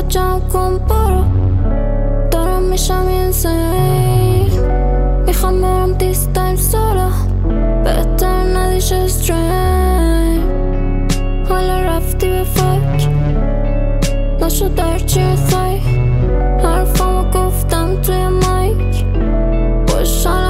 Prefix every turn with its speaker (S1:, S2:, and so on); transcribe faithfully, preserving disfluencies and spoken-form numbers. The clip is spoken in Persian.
S1: جمع کن برو، دارم میشم insane. میخوام برم this time solo، بهتر ندیش استرین. حالا رفتی به فکر نشد در چی میخوای، حرفامو گفتم توی مایک. خوشحالم